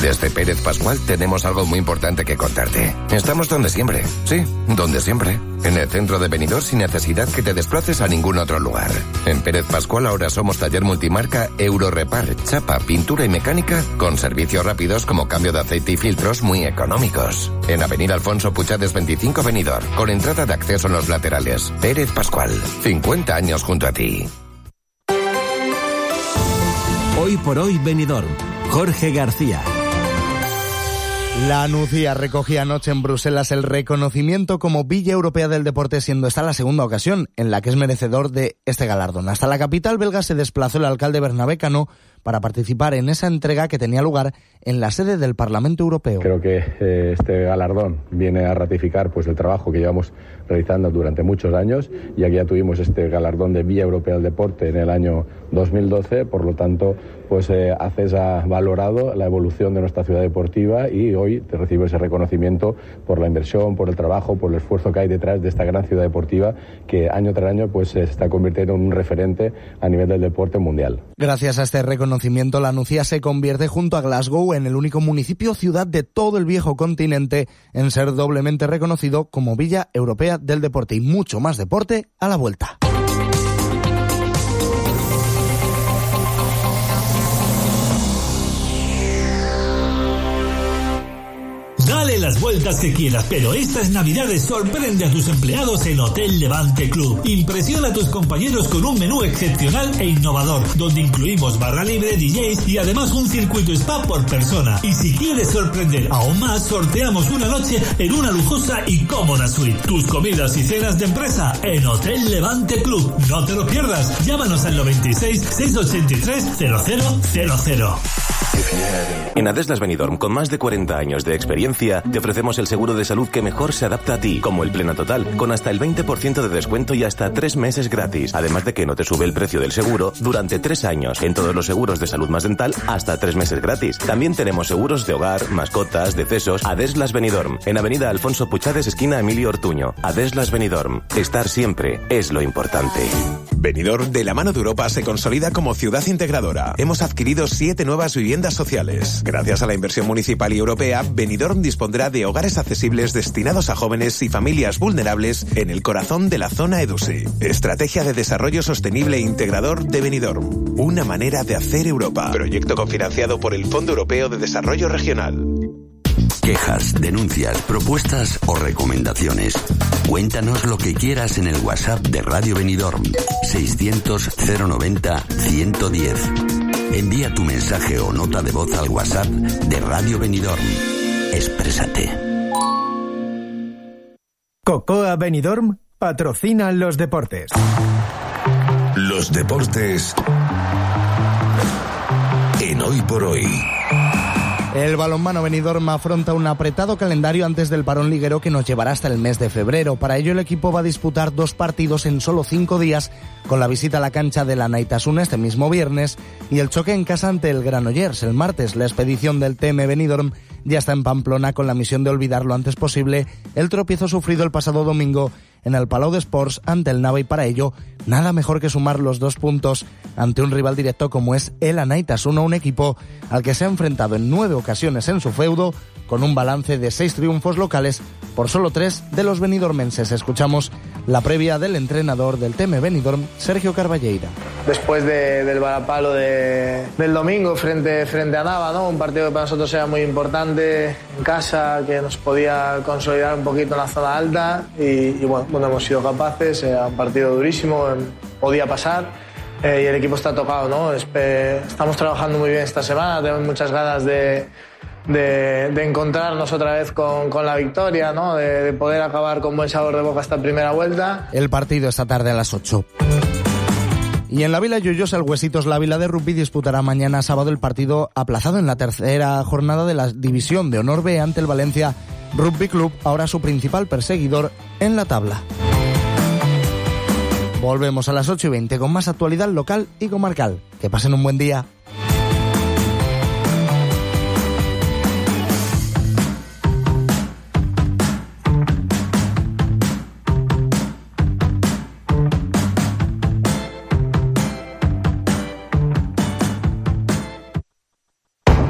Desde Pérez Pascual tenemos algo muy importante que contarte. Estamos donde siempre, sí, donde siempre. En el centro de Benidorm sin necesidad que te desplaces a ningún otro lugar. En Pérez Pascual ahora somos taller multimarca Eurorepar, chapa, pintura y mecánica con servicios rápidos como cambio de aceite y filtros muy económicos. En Avenida Alfonso Puchades 25 Benidorm, con entrada de acceso en los laterales. Pérez Pascual, 50 años junto a ti. Hoy por hoy Benidorm, Jorge García. La Nucía recogía anoche en Bruselas el reconocimiento como Villa Europea del Deporte, siendo esta la segunda ocasión en la que es merecedor de este galardón. Hasta la capital belga se desplazó el alcalde Bernabé Cano para participar en esa entrega que tenía lugar en la sede del Parlamento Europeo. Creo que este galardón viene a ratificar pues el trabajo que llevamos realizando durante muchos años, y aquí ya tuvimos este galardón de Villa Europea del Deporte en el año 2012, por lo tanto pues ACES ha valorado la evolución de nuestra ciudad deportiva y hoy te recibe ese reconocimiento por la inversión, por el trabajo, por el esfuerzo que hay detrás de esta gran ciudad deportiva que año tras año pues se está convirtiendo en un referente a nivel del deporte mundial. Gracias a este reconocimiento, la Nucía se convierte junto a Glasgow en el único municipio o ciudad de todo el viejo continente en ser doblemente reconocido como Villa Europea del Deporte, y mucho más deporte a la vuelta. Dale las vueltas que quieras, pero estas navidades sorprende a tus empleados en Hotel Levante Club. Impresiona a tus compañeros con un menú excepcional e innovador, donde incluimos barra libre, DJs y además un circuito spa por persona. Y si quieres sorprender aún más, sorteamos una noche en una lujosa y cómoda suite. Tus comidas y cenas de empresa en Hotel Levante Club. No te lo pierdas. Llámanos al 96 683 0000. En Adeslas Benidorm, con más de 40 años de experiencia, te ofrecemos el seguro de salud que mejor se adapta a ti, como el Plena Total, con hasta el 20% de descuento y hasta 3 meses gratis. Además de que no te sube el precio del seguro durante 3 años. En todos los seguros de salud más dental, hasta 3 meses gratis. También tenemos seguros de hogar, mascotas, decesos. Adeslas Benidorm, en Avenida Alfonso Puchades, esquina Emilio Ortuño. Adeslas Benidorm, estar siempre es lo importante. Benidorm, de la mano de Europa, se consolida como ciudad integradora. Hemos adquirido 7 nuevas viviendas sociales. Gracias a la inversión municipal y europea, Benidorm dispondrá de hogares accesibles destinados a jóvenes y familias vulnerables en el corazón de la zona EDUSI. Estrategia de Desarrollo Sostenible e Integrador de Benidorm. Una manera de hacer Europa. Proyecto cofinanciado por el Fondo Europeo de Desarrollo Regional. Quejas, denuncias, propuestas o recomendaciones. Cuéntanos lo que quieras en el WhatsApp de Radio Benidorm, 600 090 110. Envía tu mensaje o nota de voz al WhatsApp de Radio Benidorm. Exprésate. Cocoa Benidorm patrocina los deportes. Los deportes en Hoy por Hoy. El balonmano Benidorm afronta un apretado calendario antes del parón liguero que nos llevará hasta el mes de febrero. Para ello el equipo va a disputar 2 partidos en solo 5 días, con la visita a la cancha de la Naitasuna este mismo viernes y el choque en casa ante el Granollers el martes. La expedición del TM Benidorm ya está en Pamplona con la misión de olvidar lo antes posible el tropiezo sufrido el pasado domingo en el Palau de Sports ante el Nava, y para ello nada mejor que sumar los 2 puntos ante un rival directo como es el Anaitasuna, un equipo al que se ha enfrentado en 9 ocasiones en su feudo, con un balance de 6 triunfos locales por solo 3 de los benidormenses. Escuchamos la previa del entrenador del TM Benidorm, Sergio Carballeira. Después del varapalo del domingo frente a Nava, ¿no? Un partido que para nosotros era muy importante en casa, que nos podía consolidar un poquito en la zona alta y bueno, hemos sido capaces. Era un partido durísimo, podía pasar. Y el equipo está tocado, ¿no? Estamos trabajando muy bien esta semana, tenemos muchas ganas de encontrarnos otra vez con la victoria, ¿no? De poder acabar con buen sabor de boca esta primera vuelta. El partido esta tarde a las 8. Y en la Vila Lloyosa, el Huesitos La Vila de Rugby disputará mañana sábado el partido aplazado en la tercera jornada de la División de Honor B ante el Valencia Rugby Club, ahora su principal perseguidor en la tabla. Volvemos a las 8:20 con más actualidad local y comarcal. Que pasen un buen día.